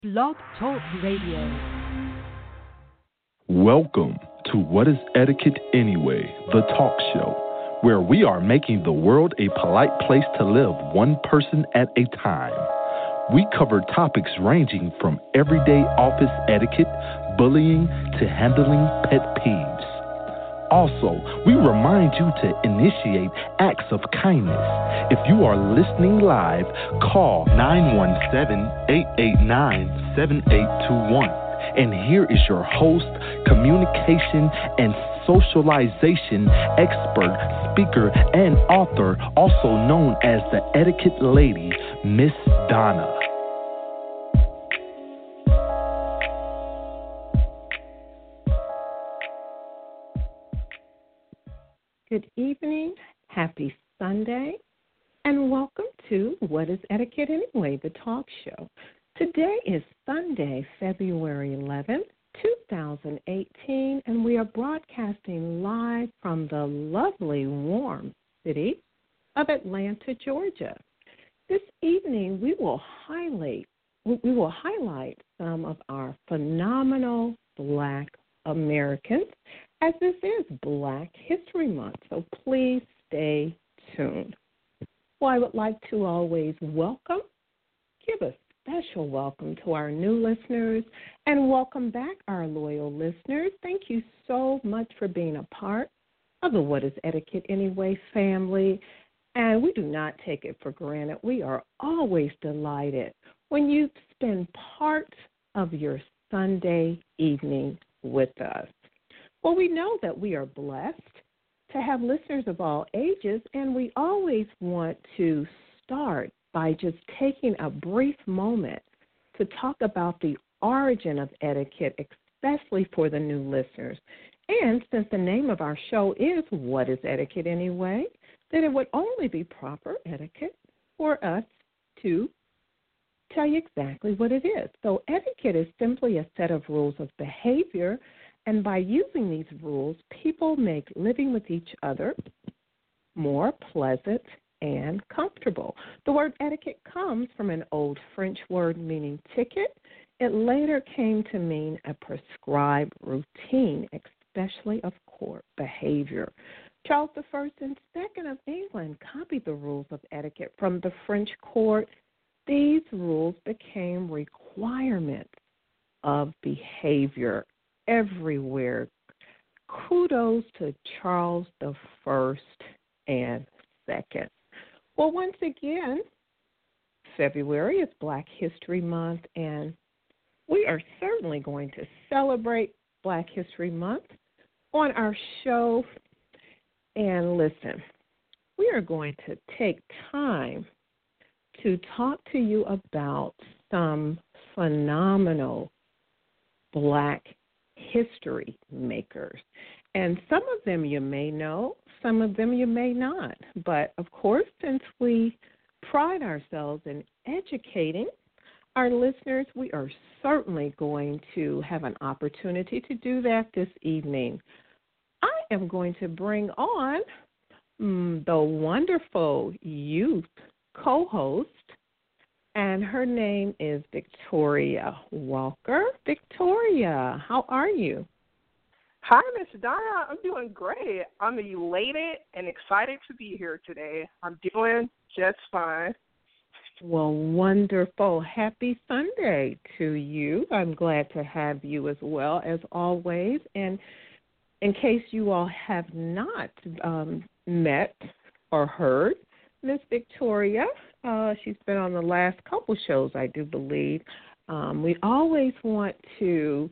Blog Talk Radio. Welcome to What is Etiquette Anyway, the talk show, where we are making the world a polite place to live one person at a time. We cover topics ranging from everyday office etiquette, bullying, to handling pet peeves. Also, we remind you to initiate acts of kindness. If you are listening live, call 917-889-7821. And here is your host, communication and socialization expert, speaker, and author, also known as the Etiquette Lady, Miss Donna. Good evening, happy Sunday, and welcome to What is Etiquette Anyway, the talk show. Today is Sunday, February 11th, 2018, and we are broadcasting live from the lovely, warm city of Atlanta, Georgia. This evening, we will highlight some of our phenomenal Black Americans, as this is Black History Month, so please stay tuned. Well, I would like to always give a special welcome to our new listeners, and welcome back our loyal listeners. Thank you so much for being a part of the What is Etiquette Anyway family, and we do not take it for granted. We are always delighted when you spend part of your Sunday evening with us. Well, we know that we are blessed to have listeners of all ages, and we always want to start by just taking a brief moment to talk about the origin of etiquette, especially for the new listeners. And since the name of our show is What is Etiquette Anyway, then it would only be proper etiquette for us to tell you exactly what it is. So etiquette is simply a set of rules of behavior, and by using these rules, people make living with each other more pleasant and comfortable. The word etiquette comes from an old French word meaning ticket. It later came to mean a prescribed routine, especially of court behavior. Charles I and II of England copied the rules of etiquette from the French court. These rules became requirements of behavior everywhere. Kudos to Charles I and II. Well, once again, February is Black History Month, and we are certainly going to celebrate Black History Month on our show. And listen, we are going to take time to talk to you about some phenomenal Black history makers. And some of them you may know, some of them you may not. But, of course, since we pride ourselves in educating our listeners, we are certainly going to have an opportunity to do that this evening. I am going to bring on the wonderful youth co-host, and her name is Victoria Walker. Victoria, how are you? Hi, Miss Donna. I'm doing great. I'm elated and excited to be here today. I'm doing just fine. Well, wonderful. Happy Sunday to you. I'm glad to have you as well, as always. And in case you all have not met or heard Miss Victoria, she's been on the last couple shows, I do believe. We always want to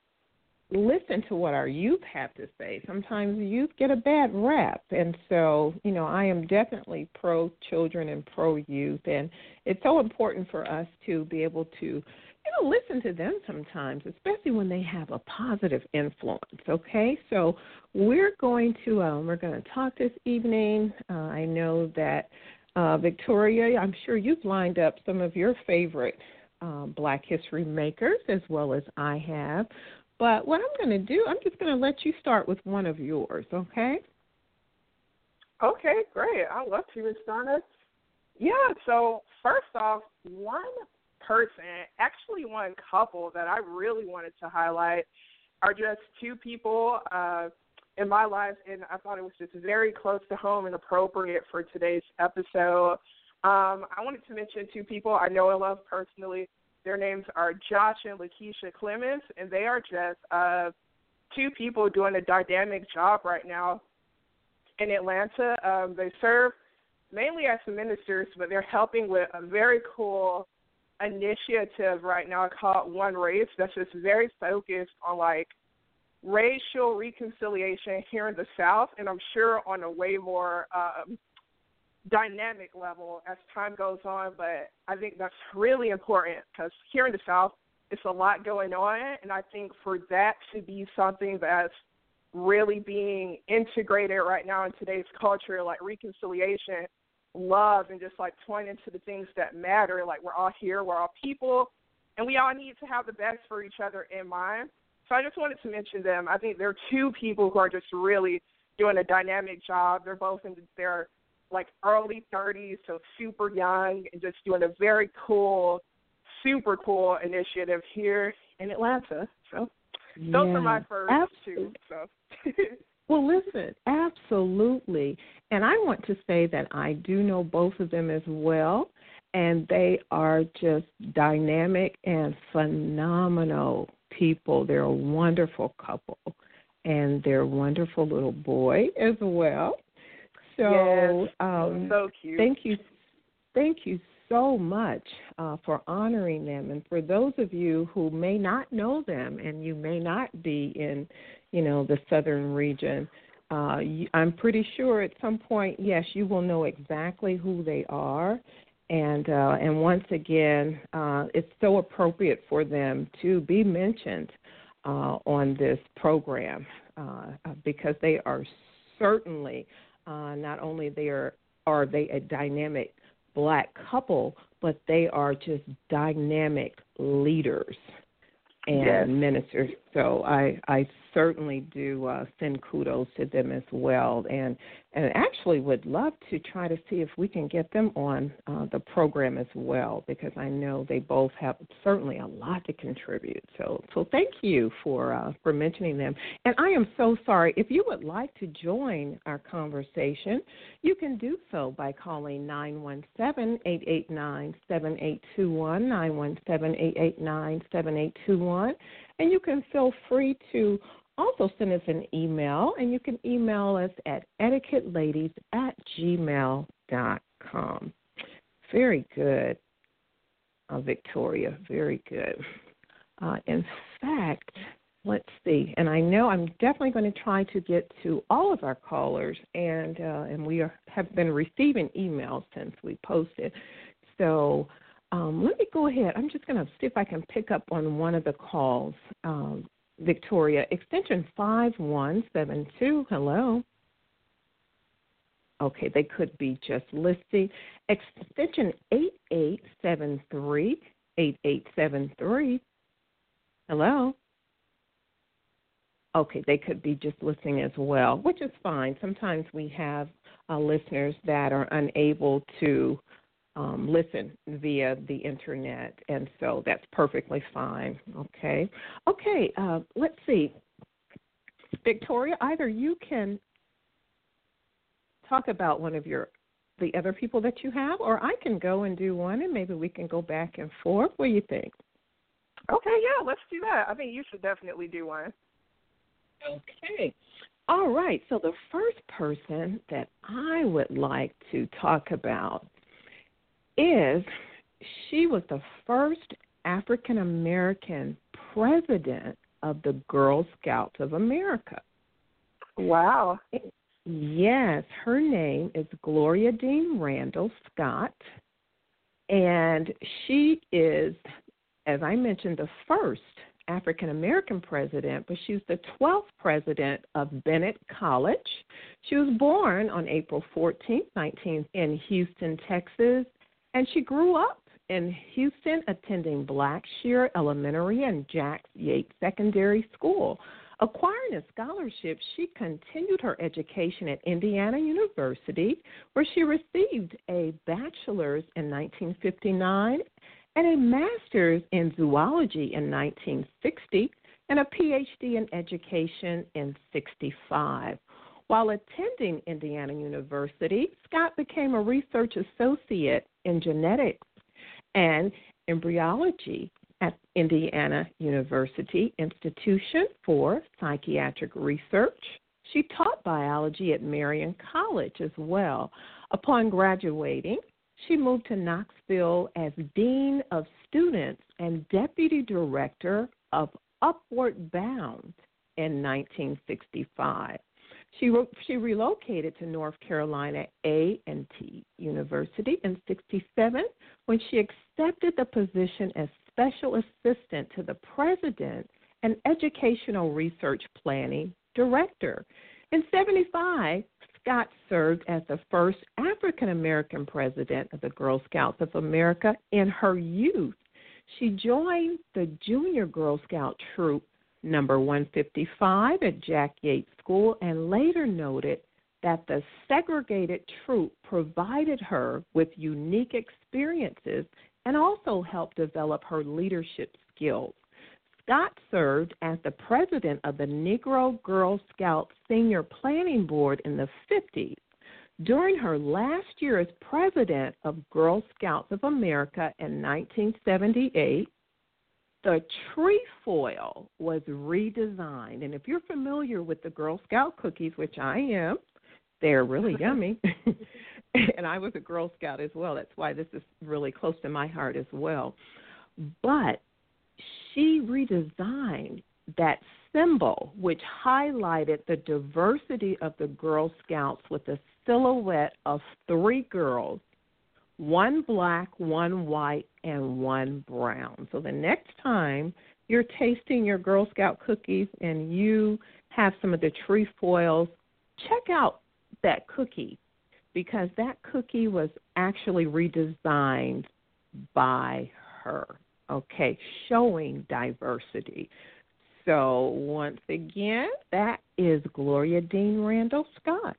listen to what our youth have to say. Sometimes youth get a bad rap, and so, I am definitely pro-children and pro-youth, and it's so important for us to be able to, listen to them sometimes, especially when they have a positive influence, okay? So we're going to talk this evening. I know that, Victoria, I'm sure you've lined up some of your favorite Black history makers, as well as I have. But what I'm going to do, I'm just going to let you start with one of yours, okay? Okay, great. I'd love to, Miss Donna. Yeah, so first off, one person, actually one couple that I really wanted to highlight are just two people in my life, and I thought it was just very close to home and appropriate for today's episode. I wanted to mention two people I know and love personally. Their names are Josh and Lakeisha Clemens, and they are just two people doing a dynamic job right now in Atlanta. They serve mainly as ministers, but they're helping with a very cool initiative right now called One Race that's just very focused on, like, racial reconciliation here in the South, and I'm sure on a way more dynamic level as time goes on. But I think that's really important because here in the South, it's a lot going on, and I think for that to be something that's really being integrated right now in today's culture, like reconciliation, love, and just, like, pointing to the things that matter. Like, we're all here, we're all people, and we all need to have the best for each other in mind. So I just wanted to mention them. I think they're two people who are just really doing a dynamic job. They're both in their, like, early 30s, so super young, and just doing a very cool, super cool initiative here in Atlanta. So those are my first two. So. Well, listen, absolutely. And I want to say that I do know both of them as well, and they are just dynamic and phenomenal people. They're a wonderful couple, and they're a wonderful little boy as well. So, yes, so cute. Thank you so much for honoring them. And for those of you who may not know them, and you may not be in, the southern region, I'm pretty sure at some point, yes, you will know exactly who they are. And once again, it's so appropriate for them to be mentioned on this program because they are certainly not only are they a dynamic Black couple, but they are just dynamic leaders and ministers. So I certainly do send kudos to them as well, and actually would love to try to see if we can get them on the program as well, because I know they both have certainly a lot to contribute. So thank you for mentioning them. And I am so sorry. If you would like to join our conversation, you can do so by calling 917-889-7821, 917-889-7821, and you can feel free to also send us an email, and you can email us at etiquetteladies@gmail.com. Very good, Victoria, very good. In fact, let's see, and I know I'm definitely going to try to get to all of our callers, and we have been receiving emails since we posted. So let me go ahead. I'm just going to see if I can pick up on one of the calls. Victoria, extension 5172. Hello. Okay, they could be just listing. Extension 8873. 8873. Hello. Okay, they could be just listening as well, which is fine. Sometimes we have listeners that are unable to listen via the internet, and so that's perfectly fine. Okay, let's see. Victoria, either you can talk about one of the other people that you have, or I can go and do one, and maybe we can go back and forth. What do you think? Okay, yeah, let's do that. I think you should definitely do one. Okay. All right, so the first person that I would like to talk about she was the first African-American president of the Girl Scouts of America. Wow. Yes, her name is Gloria Dean Randall Scott, and she is, as I mentioned, the first African-American president, but she was the 12th president of Bennett College. She was born on April 14th, in Houston, Texas, and she grew up in Houston, attending Blackshear Elementary and Jack Yates Secondary School. Acquiring a scholarship, she continued her education at Indiana University, where she received a bachelor's in 1959 and a master's in zoology in 1960 and a PhD in education in 65. While attending Indiana University, Scott became a research associate in genetics and embryology at Indiana University Institution for Psychiatric Research. She taught biology at Marion College as well. Upon graduating, she moved to Knoxville as Dean of Students and Deputy Director of Upward Bound in 1965. She relocated to North Carolina A&T University in 67 when she accepted the position as Special Assistant to the President and Educational Research Planning Director. In 75, Scott served as the first African-American president of the Girl Scouts of America in her youth. She joined the Junior Girl Scout Troop number 155 at Jack Yates School and later noted that the segregated troop provided her with unique experiences and also helped develop her leadership skills. Scott served as the president of the Negro Girl Scout Senior Planning Board in the 50s. During her last year as president of Girl Scouts of America in 1978, the trefoil was redesigned. And if you're familiar with the Girl Scout cookies, which I am, they're really yummy. And I was a Girl Scout as well. That's why this is really close to my heart as well. But she redesigned that symbol, which highlighted the diversity of the Girl Scouts with a silhouette of 3 girls, 1 black, 1 white, and 1 brown. So the next time you're tasting your Girl Scout cookies and you have some of the trefoils, check out that cookie because that cookie was actually redesigned by her, okay, showing diversity. So once again, that is Gloria Dean Randall Scott.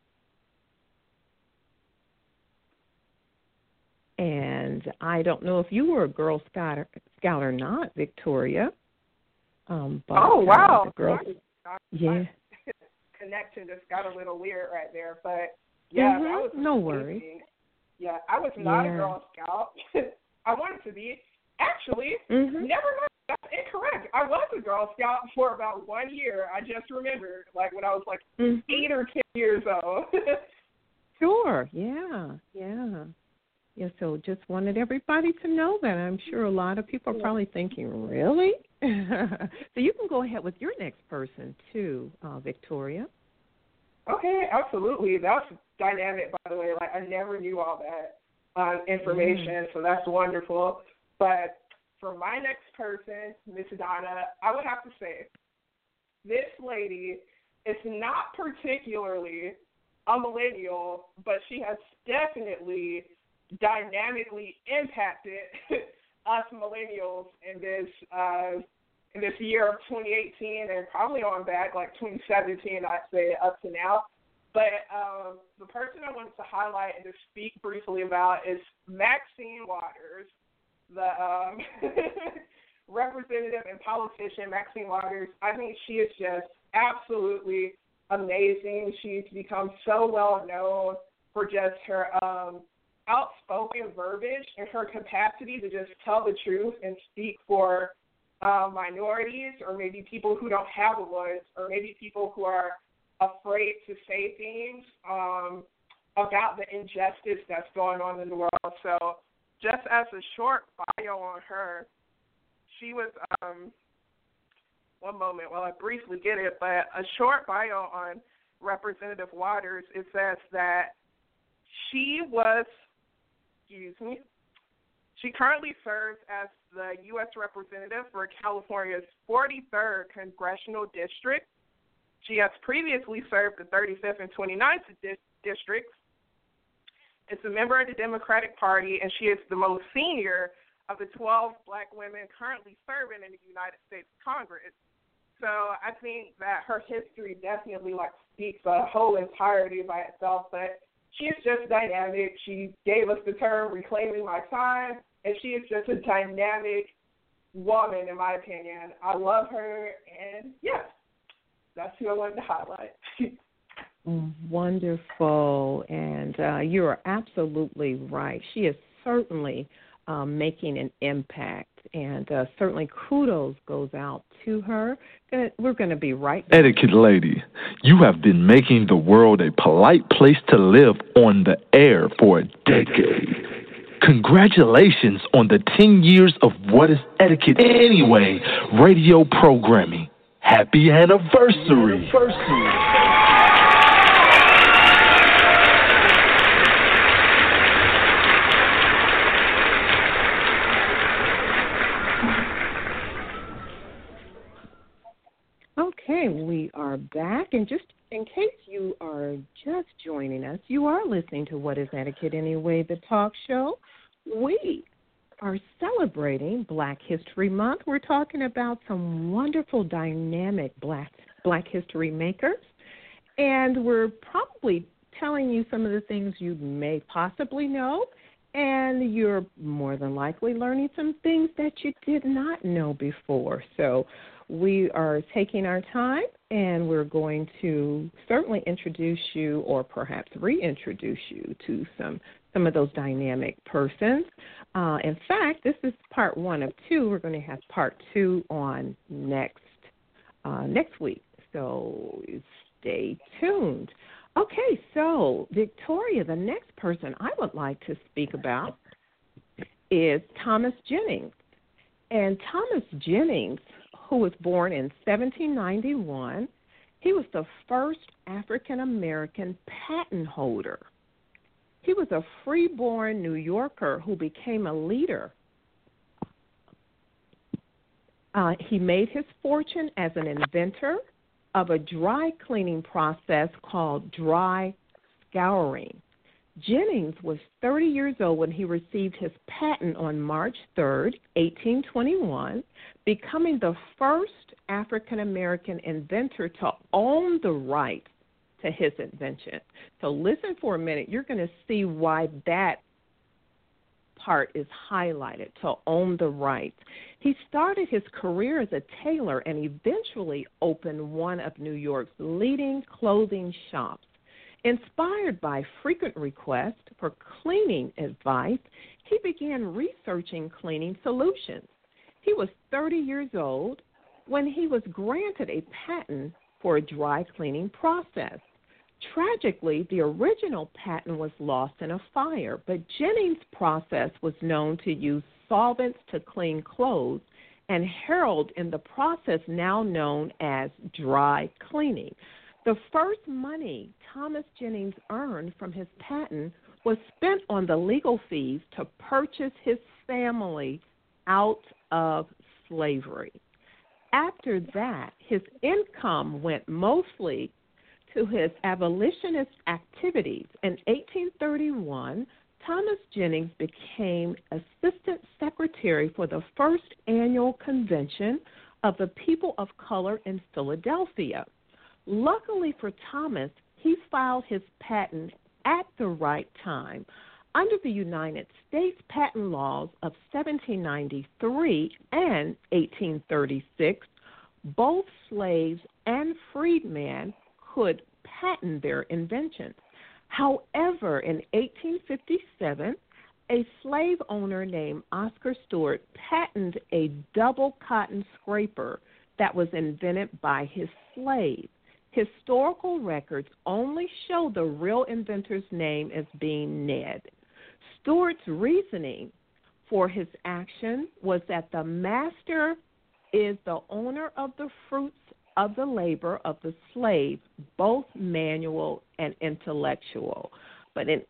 And I don't know if you were a Girl Scout or not, Victoria. But, wow. The girl, yeah. Connection just got a little weird right there. But, yeah, that was no amazing. worries. Yeah, I was not a Girl Scout. I wanted to be. Actually, never mind. That's incorrect. I was a Girl Scout for about 1 year. I just remembered, like, when I was, like, 8 or 10 years old. Sure, yeah. Yeah, so just wanted everybody to know that. I'm sure a lot of people are probably thinking, really? So you can go ahead with your next person, too, Victoria. Okay, absolutely. That's dynamic, by the way. Like, I never knew all that information, so that's wonderful. But for my next person, Miss Donna, I would have to say this lady is not particularly a millennial, but she has definitely dynamically impacted us millennials in this year of 2018 and probably on back like 2017, I'd say, up to now. But the person I wanted to highlight and to speak briefly about is Maxine Waters, the representative and politician Maxine Waters. I think she is just absolutely amazing. She's become so well known for just her outspoken verbiage and her capacity to just tell the truth and speak for minorities or maybe people who don't have a voice or maybe people who are afraid to say things about the injustice that's going on in the world. So just as a short bio on her, she was, one moment while I briefly get it, but a short bio on Representative Waters, it says that she currently serves as the U.S. Representative for California's 43rd Congressional District. She has previously served the 35th and 29th districts. Is a member of the Democratic Party, and she is the most senior of the 12 black women currently serving in the United States Congress. So I think that her history definitely speaks a whole entirety by itself, but she is just dynamic. She gave us the term reclaiming my time, and she is just a dynamic woman, in my opinion. I love her, and yes, that's who I wanted to highlight. Wonderful, and you are absolutely right. She is certainly making an impact, and certainly kudos goes out to her. We're going to be right back. Etiquette lady, you have been making the world a polite place to live on the air for a decade. Congratulations on the 10 years of What is Etiquette Anyway radio programming. Happy anniversary. Okay, we are back, and just in case you are just joining us, you are listening to What is Etiquette Anyway, the talk show. We are celebrating Black History Month. We're talking about some wonderful, dynamic Black history makers, and we're probably telling you some of the things you may possibly know, and you're more than likely learning some things that you did not know before. So we are taking our time, and we're going to certainly introduce you, or perhaps reintroduce you to some of those dynamic persons. In fact, this is part 1 of 2. We're going to have part 2 on next week. So stay tuned. Okay, so Victoria, the next person I would like to speak about is Thomas Jennings. And Thomas Jennings, who was born in 1791, he was the first African-American patent holder. He was a free-born New Yorker who became a leader. He made his fortune as an inventor of a dry cleaning process called dry scouring. Jennings was 30 years old when he received his patent on March 3rd, 1821, becoming the first African-American inventor to own the rights to his invention. So listen for a minute. You're going to see why that part is highlighted, to own the rights. He started his career as a tailor and eventually opened one of New York's leading clothing shops. Inspired by frequent requests for cleaning advice, he began researching cleaning solutions. He was 30 years old when he was granted a patent for a dry cleaning process. Tragically, the original patent was lost in a fire, but Jennings' process was known to use solvents to clean clothes and heralded in the process now known as dry cleaning. The first money Thomas Jennings earned from his patent was spent on the legal fees to purchase his family out of slavery. After that, his income went mostly to his abolitionist activities. In 1831, Thomas Jennings became Assistant Secretary for the first annual convention of the people of color in Philadelphia. Luckily for Thomas, he filed his patent at the right time. Under the United States patent laws of 1793 and 1836, both slaves and freedmen could patent their inventions. However, in 1857, a slave owner named Oscar Stewart patented a double cotton scraper that was invented by his slave. Historical records only show the real inventor's name as being Ned. Stewart's reasoning for his action was that the master is the owner of the fruits of the labor of the slave, both manual and intellectual. But in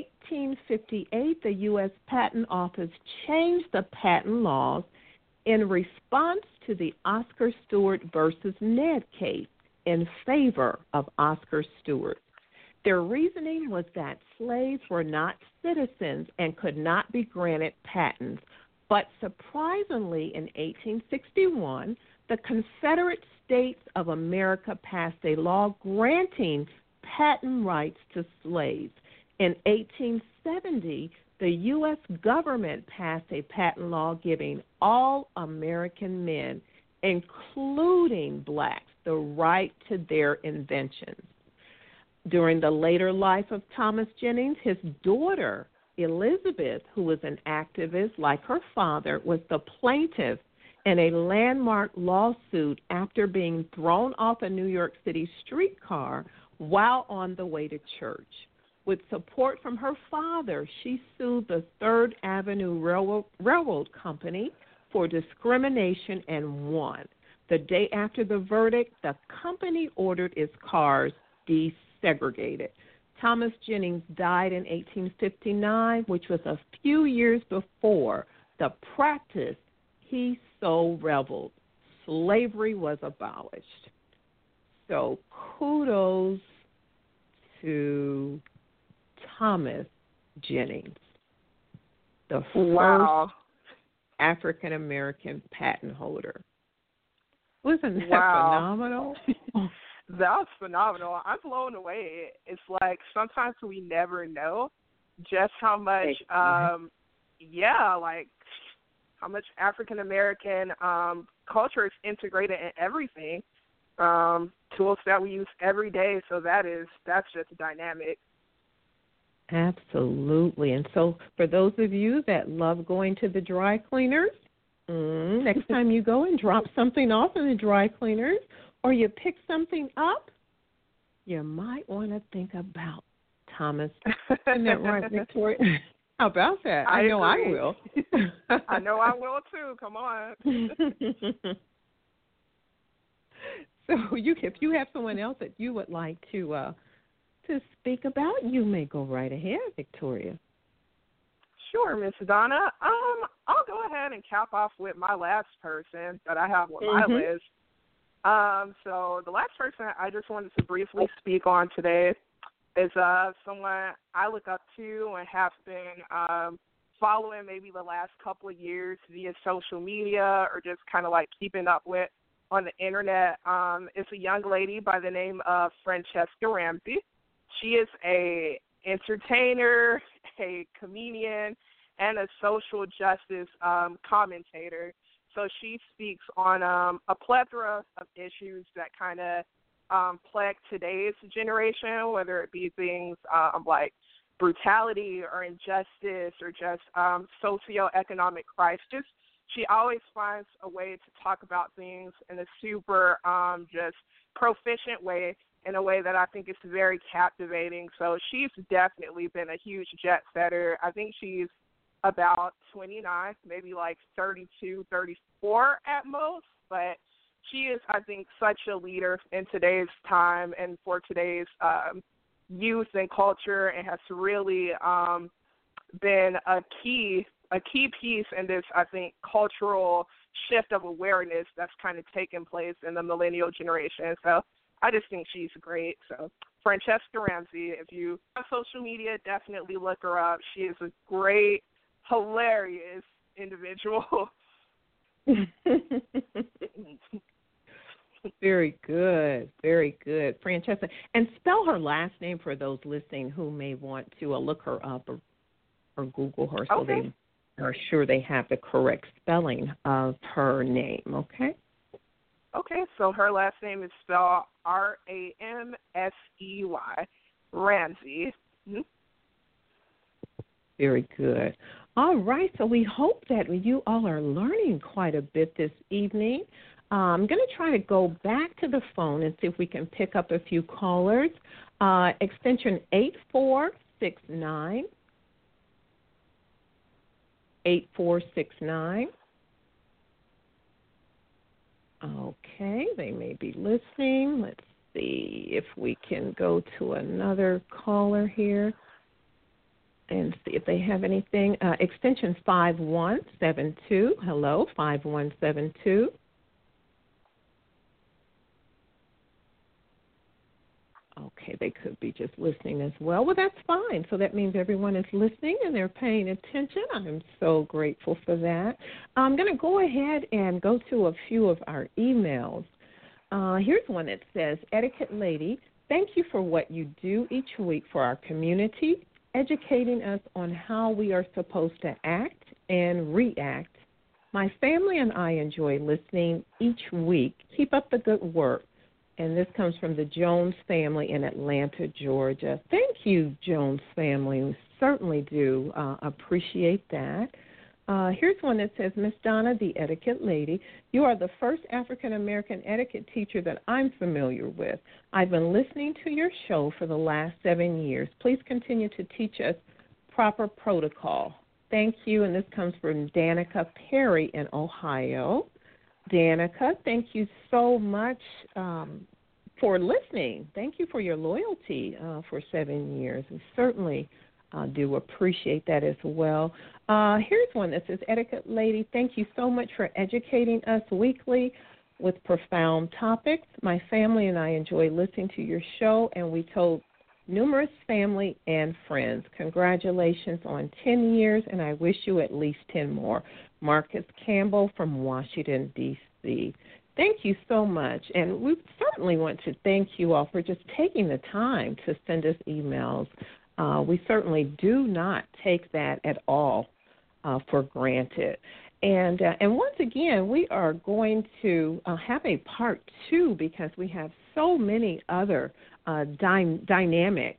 1858, the U.S. Patent Office changed the patent laws in response to the Oscar Stewart versus Ned case in favor of Oscar Stewart. Their reasoning was that slaves were not citizens and could not be granted patents. But surprisingly, in 1861, the Confederate States of America passed a law granting patent rights to slaves. In 1870, the U.S. government passed a patent law giving all American men, including blacks, the right to their inventions. During the later life of Thomas Jennings, his daughter, Elizabeth, who was an activist like her father, was the plaintiff in a landmark lawsuit after being thrown off a New York City streetcar while on the way to church. With support from her father, she sued the Third Avenue Railroad Company for discrimination and won. The day after the verdict, the company ordered its cars desegregated. Thomas Jennings died in 1859, which was a few years before the practice he so reveled. Slavery was abolished. So kudos to Thomas Jennings, the first African-American patent holder. Wasn't that phenomenal? That was phenomenal. I'm blown away. It's like sometimes we never know just how much, like how much African-American culture is integrated in everything, tools that we use every day. So that's just dynamic. Absolutely. And so for those of you that love going to the dry cleaners, next time you go and drop something off in the dry cleaners or you pick something up, you might want to think about Thomas. Isn't that right, Victoria? How about that? I know I will. I know I will too. Come on. So if you have someone else that you would like to speak about, you may go right ahead, Victoria. Sure, Miss Donna. I'll go ahead and cap off with my last person that I have on my list. So the last person I just wanted to briefly speak on today is someone I look up to and have been following maybe the last couple of years via social media or just kind of like keeping up with on the internet. It's a young lady by the name of Franchesca Ramsey. She is a entertainer, a comedian, and a social justice commentator. So she speaks on a plethora of issues that kind of plague today's generation, whether it be things like brutality or injustice or just socioeconomic crisis. She always finds a way to talk about things in a super just proficient way, in a way that I think is very captivating. So she's definitely been a huge jet setter. I think she's about 29, maybe like 32, 34 at most. But she is, I think, such a leader in today's time and for today's youth and culture, and has really been a key piece in this, I think, cultural shift of awareness that's kind of taken place in the millennial generation. So I just think she's great. So Franchesca Ramsey, if you have social media, definitely look her up. She is a great, hilarious individual. Very good, very good. Franchesca. And spell her last name for those listening who may want to look her up or Google her so they are sure they have the correct spelling of her name, okay? Okay, so her last name is spelled Ramsey, Ramsey. Mm-hmm. Very good. All right, so we hope that you all are learning quite a bit this evening. I'm going to try to go back to the phone and see if we can pick up a few callers. Extension 8469. 8469. Okay, they may be listening. Let's see if we can go to another caller here and see if they have anything. Extension 5172. Hello, 5172. Okay, they could be just listening as well. Well, that's fine. So that means everyone is listening and they're paying attention. I'm so grateful for that. I'm going to go ahead and go to a few of our emails. Here's one that says, Etiquette Lady, thank you for what you do each week for our community. educating us on how we are supposed to act and react. My family and I enjoy listening each week. Keep up the good work. And this comes from the Jones family in Atlanta, Georgia. Thank you, Jones family. We certainly do appreciate that. Here's one that says, Miss Donna, the etiquette lady, you are the first African-American etiquette teacher that I'm familiar with. I've been listening to your show for the last 7 years. Please continue to teach us proper protocol. Thank you, and this comes from Danica Perry in Ohio. Danica, thank you so much for listening. Thank you for your loyalty for 7 years. We certainly do appreciate that as well. Here's one that says, Etiquette Lady, thank you so much for educating us weekly with profound topics. My family and I enjoy listening to your show, and we told numerous family and friends. Congratulations on 10 years, and I wish you at least 10 more. Marcus Campbell from Washington, D.C. Thank you so much, and we certainly want to thank you all for just taking the time to send us emails. We certainly do not take that at all for granted. And once again, we are going to have a part 2 because we have so many other dynamic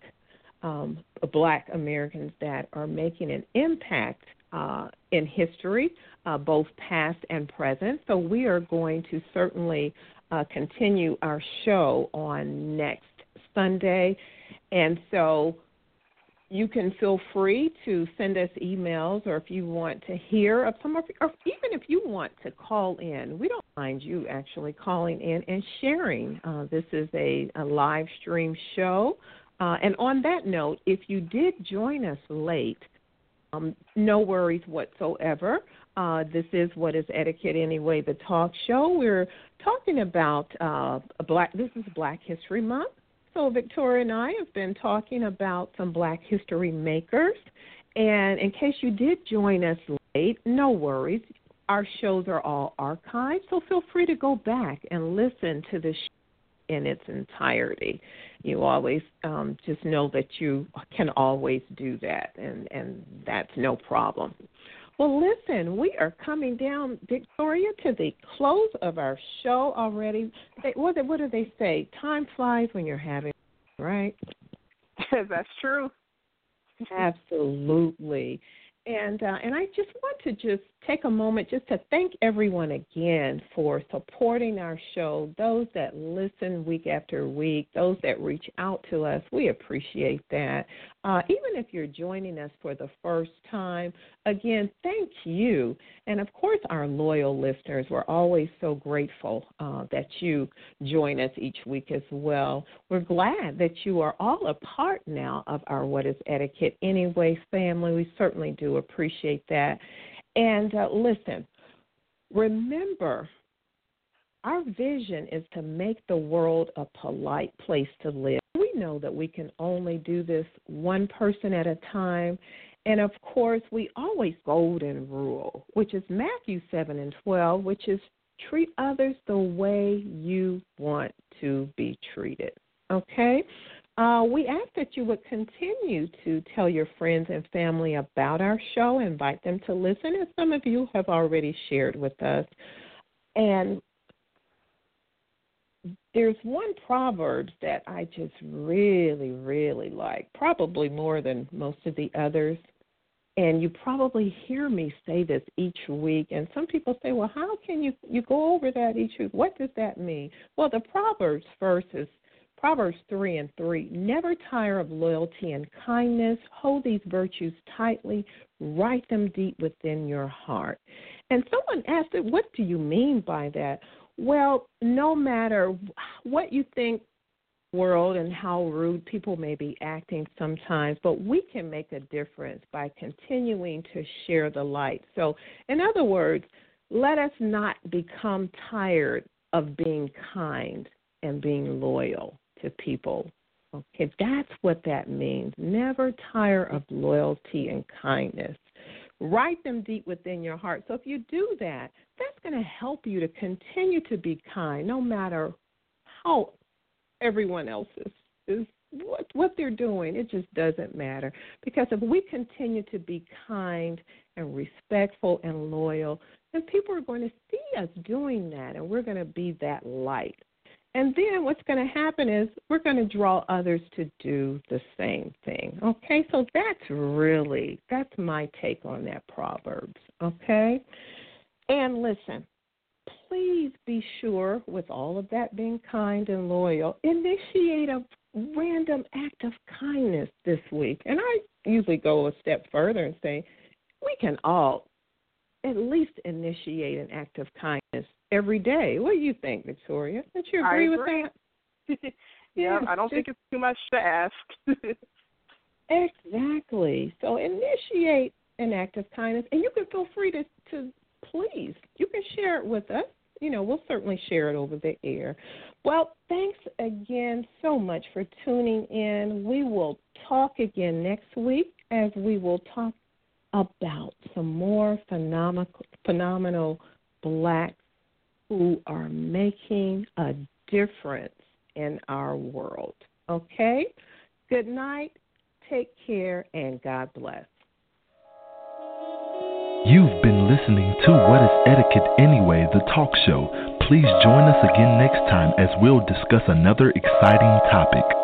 Black Americans that are making an impact in history, both past and present. So we are going to certainly continue our show on next Sunday. And so you can feel free to send us emails, or if you want to hear of some of, or even if you want to call in, we don't mind you actually calling in and sharing. This is a live stream show. And on that note, if you did join us late, no worries whatsoever. This is What is Etiquette Anyway, the talk show. We're talking about this is Black History Month. So Victoria and I have been talking about some Black history makers. And in case you did join us late, no worries. Our shows are all archived, so feel free to go back and listen to the show in its entirety. You always just know that you can always do that, and that's no problem. Well, listen, we are coming down, Victoria, to the close of our show already. What do they say? Time flies when you're having fun, right? That's true. Absolutely. And I just want to just take a moment just to thank everyone again for supporting our show, those that listen week after week, those that reach out to us. We appreciate that. Even if you're joining us for the first time, again, thank you. And, of course, our loyal listeners, we're always so grateful that you join us each week as well. We're glad that you are all a part now of our What is Etiquette Anyway family. We certainly do appreciate that. And listen, remember, our vision is to make the world a polite place to live. We know that we can only do this one person at a time. And, of course, we always golden rule, which is Matthew 7:12, which is treat others the way you want to be treated. Okay? We ask that you would continue to tell your friends and family about our show, invite them to listen, as some of you have already shared with us. And there's one proverb that I just really, really like, probably more than most of the others. And you probably hear me say this each week. And some people say, well, how can you go over that each week? What does that mean? Well, the Proverbs verse is Proverbs 3:3, never tire of loyalty and kindness. Hold these virtues tightly. Write them deep within your heart. And someone asked, what do you mean by that? Well, no matter what you think, world, and how rude people may be acting sometimes, but we can make a difference by continuing to share the light. So, in other words, let us not become tired of being kind and being loyal to people. Okay, that's what that means. Never tire of loyalty and kindness. Write them deep within your heart. So if you do that, that's going to help you to continue to be kind no matter how everyone else is what they're doing. It just doesn't matter. Because if we continue to be kind and respectful and loyal, then people are going to see us doing that, and we're going to be that light. And then what's going to happen is we're going to draw others to do the same thing, okay? So that's my take on that Proverbs, okay? And listen, please be sure, with all of that being kind and loyal, initiate a random act of kindness this week. And I usually go a step further and say we can all at least initiate an act of kindness every day. What do you think, Victoria? Don't you agree with that? Yeah, I don't think it's too much to ask. Exactly. So initiate an act of kindness, and you can feel free to please. You can share it with us. We'll certainly share it over the air. Well, thanks again so much for tuning in. We will talk again next week as we will talk about some more phenomenal blacks who are making a difference in our world. Okay? Good night, take care, and God bless. You've been listening to What is Etiquette Anyway, the talk show. Please join us again next time as we'll discuss another exciting topic.